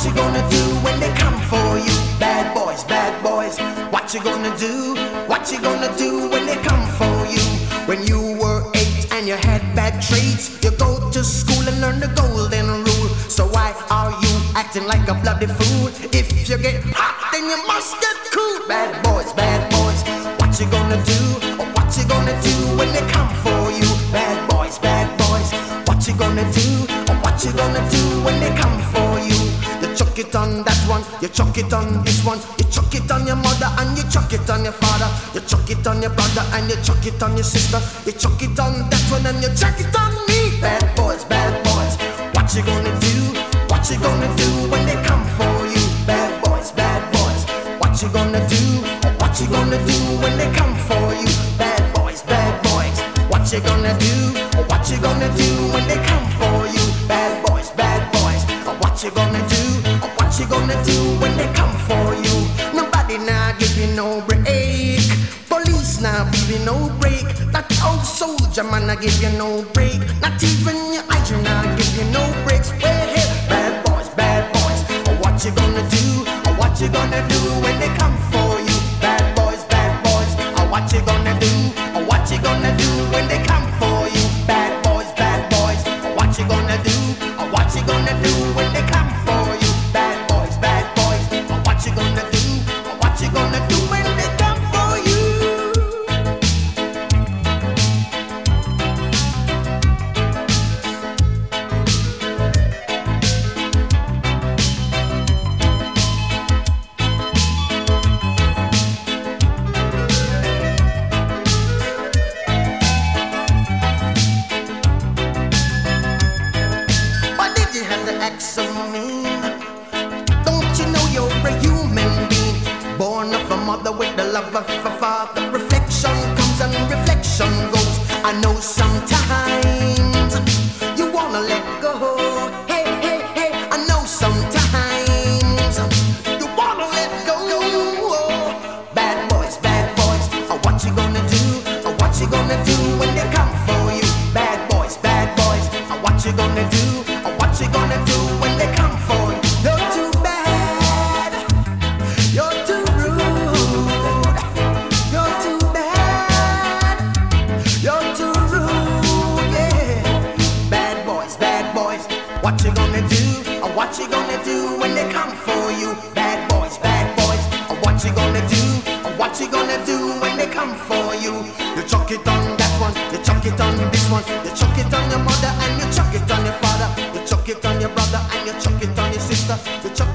you gonna do when they come for you? Bad boys, what you gonna do? What you gonna do when they come for you? When you were 8 and you had bad traits, you go to school and learn the golden rule. So why are you acting like a bloody fool? If you get hot, then you must get cool. Bad boys, what you gonna do? What you gonna do when they come for you? Bad boys, what you gonna do? What you gonna do when they come for you? You chuck it on that one, you chuck it on this one, you chuck it on your mother and you chuck it on your father, you chuck it on your brother and you chuck it on your sister, you chuck it on that one and you chuck it on me. Bad boys, what you gonna do? What you gonna do when they come for you? Bad boys, what you gonna do? What you gonna do when they come for you? Bad boys, what you gonna do? What you gonna do when they come for you? Bad boys, what you gonna do? What you gonna do when they come for you? Nobody now give you no break. Police now give you no break. That old soldier man now give you no break. Not even your eyes now give you no breaks. Well, hey, bad boys, what you gonna do? What you gonna do when they come for you? Bad boys, what you gonna do? What you gonna do when they come for you? Bad boys, what you gonna do? What you gonna do when they come for you? Bad boys, what you gonna do? What you gonna do when they come for you? So mean. Don't you know you're a human being, born of a mother with the love of a father? Reflection comes and reflection goes. I know sometimes you wanna let go. Hey, I know sometimes you wanna let go. Bad boys, what you gonna do? What you gonna do when they come for you? Bad boys, what you gonna do? What you gonna do when they come for you? You're too bad, you're too rude, you're too bad, you're too rude, yeah. Bad boys, what you gonna do? What you gonna do when they come for you? Bad boys, what you gonna do? What you gonna do when they come for you? You chuck it on that one, you chuck it on this one, you chuck it on your mother and you chuck it on your father, you chuck it on your brother and you chuck it on your sister, you chuck